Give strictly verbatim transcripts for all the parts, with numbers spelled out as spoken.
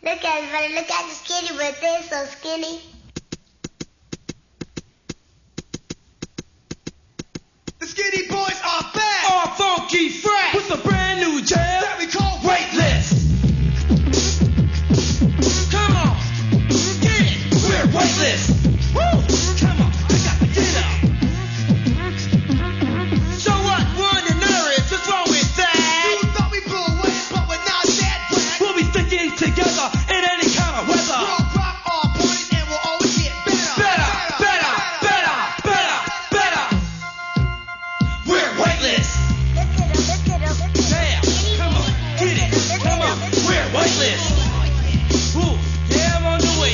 Look at it, buddy. Look at the skinny, but they're so skinny. The Skinny Boys are back. All funky fresh with a brand new jam that we call Weightless. Come on, get it. We're weightless. Woo! Come on, I got to get up. So what? We're on the nerves. What's wrong with that? You thought we blew away, but we're not that black. We'll be sticking together in any kind of weather. We'll rock our parties and we'll always get better. Better, better, better, better, better. We're weightless. Look at them, look at them, look at them. Damn, come on, get it. Come on, we're weightless. Ooh, yeah, I'm on the way.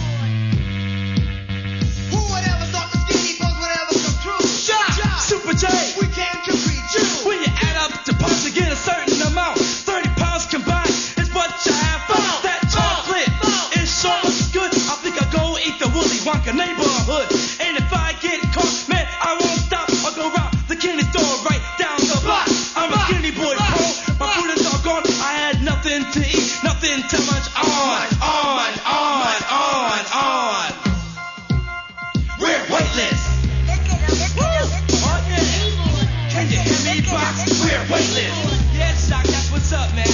Who would ever thought the Skinny Boys would ever come true? Shot, Super J. We came to greet you. When you add up the pounds, you get a certain amount. thirty pounds combined is what you have found. That chocolate is so much good. I think I'll go eat the Willy Wonka neighborhood. And if I get caught, man, I won't stop. I'll go round the candy store right down the block. I'm a skinny boy, bro. My food is all gone. I had nothing to eat, nothing to munch on, on, on, on, on. We're weightless. Look at them, look at them, look Oh, at them. yeah. Can you hear me, Box? We're weightless. Yeah, Shock, that's what's up, man.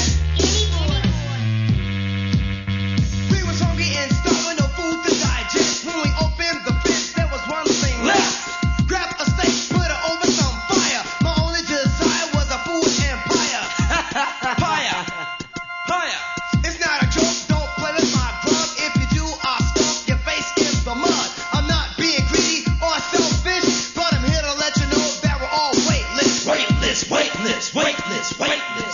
We was hungry and starving, no food to digest. When we opened the fridge, there was one thing left. Grab a steak, put it over some fire. My only desire was a food empire. Fire. Fire. It's not a joke, don't play with my grub. If you do, I'll stomp your face in the mud. I'm not being greedy or selfish, but I'm here to let you know that we're all weightless. Weightless, weightless, weightless, weightless.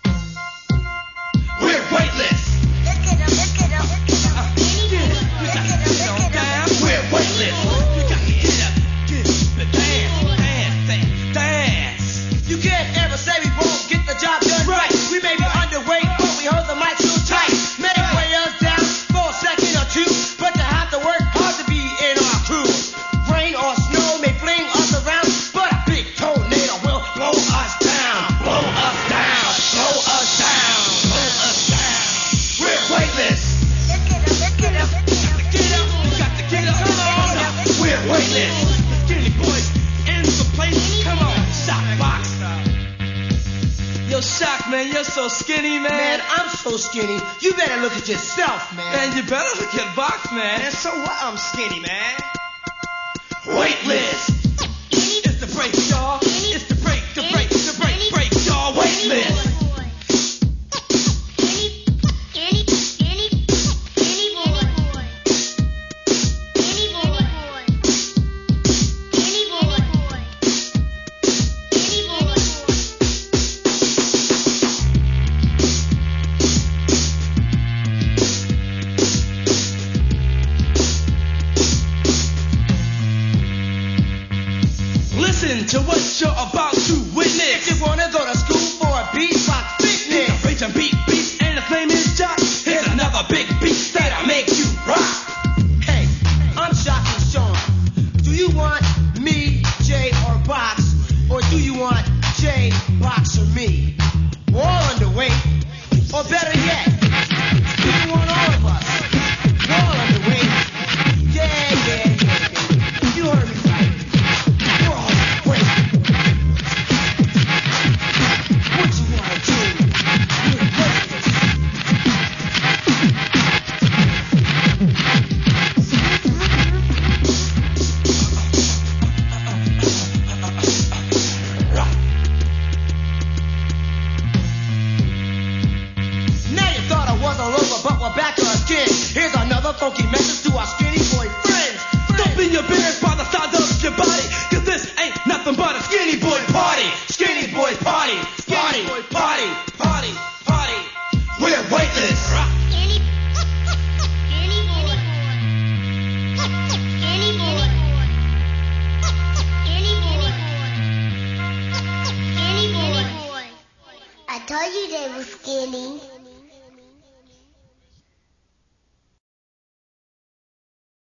We're weightless. Look at them, look at them, look at them. Uh, yeah, you got to get on down. We're weightless. You got to get up, get up, dance, dance, dance, dance. You can't ever say we won't get the job done right. We may be underweight, but we hold the mic so tight. May it weigh us down for a second or two, but you have to work hard to be in our crew. Rain or snow may fling us around, but a big tornado will blow us down, blow us down, blow us down, blow us down. We're weightless. Look at them, look at them, look at them. Get up, you got to get up. Come on, we're weightless. The Skinny Boys in the place. Come on, Shock Box. Yo, Shock, man, you're so skinny, man. Man, I'm so skinny. You better look at yourself, man. Man, you better look at Box, man. And so what? I'm skinny, man. Weightless. It's the break, y'all. It's the break, the break, the break, break, y'all. Weightless. Skinny, skinny, skinny boy. Skinny boy. Skinny boy. Skinny boy. Listen to what you're about to witness. If you wanna go to school for a beatbox fitness, Rage and beat beats and the flame is Jock. Here's another big beat that'll make you rock. hey, I'm Shock and Sean. Do you want me, Jay, or Box? Or do you want Jay, Box, or me? We're all underweight. Or better yet, do you want all of us? We're all underweight. Yeah, yeah, yeah, yeah. You heard me right. We're all underweight. What you wanna do? We're weightless. Now you thought I was all over, but we're back again. Here's another funky man.